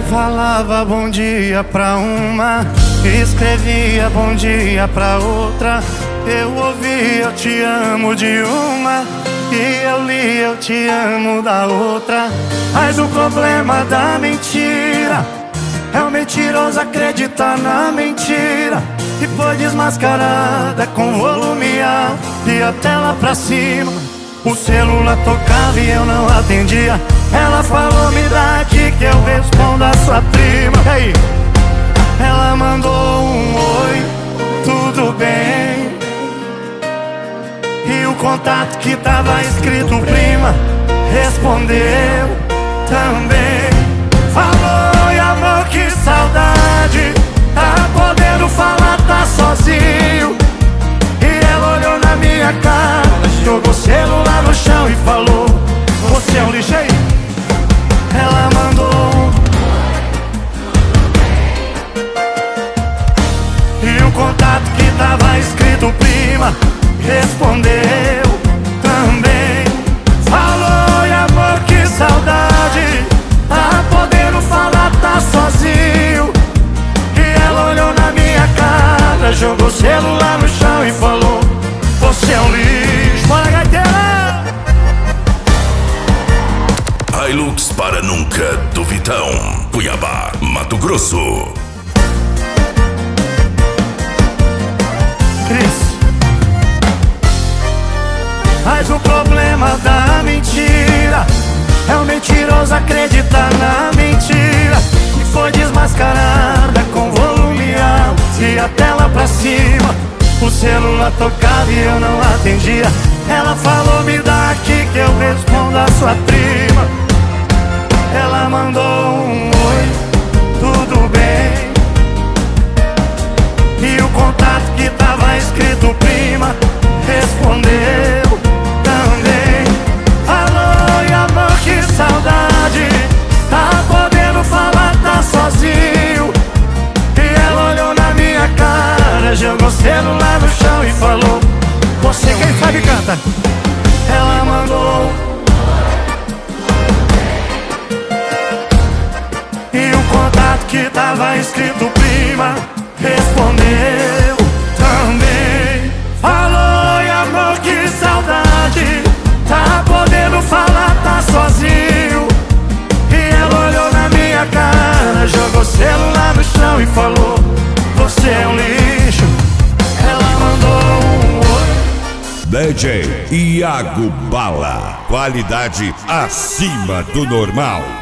Falava bom dia pra uma, escrevia bom dia pra outra. Eu ouvia eu te amo de uma, e eu li eu te amo da outra. Mas o problema da mentira é o mentiroso acreditar na mentira, e foi desmascarada com volume alto e a tela pra cima. O celular tocava e eu não atendia. Ela falou, me dá aqui que eu respondo a sua prima. E aí? Ela mandou um oi, tudo bem? E o contato que tava escrito prima respondeu também. Falou, e amor, que saudade, tá podendo falar, tá sozinho. E ela olhou na minha cara, jogou o celular no chão e falou, você é um lixo aí. Ela mandou e o contato que tava escrito prima respondeu também. Falou, e amor, que saudade, tá podendo falar, tá sozinho. E ela olhou na minha cara, jogou o celular no chão e falou, você é um lixo. Bora, gaiteira! Hilux para nunca do Vitão, Cuiabá, Mato Grosso. Cris. Mas o problema da mentira é o mentiroso acreditar na mentira, e foi desmascarada com volume alto e a tela pra cima. O celular tocava e eu não atendia. Ela falou, me dá aqui que eu respondo a sua prima. Ela mandou um oi, tudo bem? E o contato que tava escrito prima respondeu também. Falou, e amor, que saudade, tá podendo falar, tá sozinho. E ela olhou na minha cara, jogou o celular no chão e falou, você quem sabe canta. Ela mandou e o contato que tava escrito prima respondeu também. Falou, e amor, que saudade, tá podendo falar, tá sozinho. E ela olhou na minha cara, jogou o celular no chão e falou, você é um lixo. Ela mandou um oi. DJ Iago Bala, qualidade acima do normal.